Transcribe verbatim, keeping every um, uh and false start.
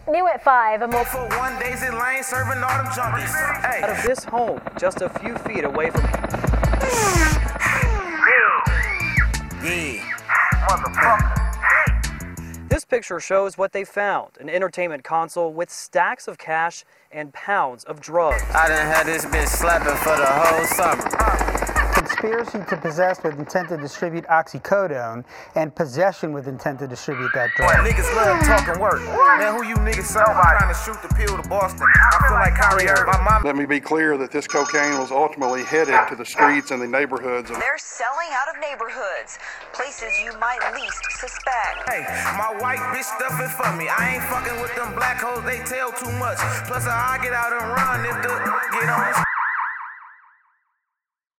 New at five, a more For one days in lane serving all them junkies. Hey. Out of this home, just a few feet away from. Yeah. Motherfucker. This picture shows what they found: an entertainment console with stacks of cash and pounds of drugs. I done had this bitch slapping for the whole summer. Conspiracy to possess with intent to distribute oxycodone and possession with intent to distribute that drug. Niggas love talking work. Man, who you niggas so I'm trying to shoot the pill to Boston. I feel like Kyrie Irving. My mom. Let me be clear that this cocaine was ultimately headed to the streets and the neighborhoods. Of They're selling out of neighborhoods, places you might least suspect. Hey, my white bitch stuffing for me. I ain't fucking with them black hoes, they tell too much. Plus I get out and run if the get on the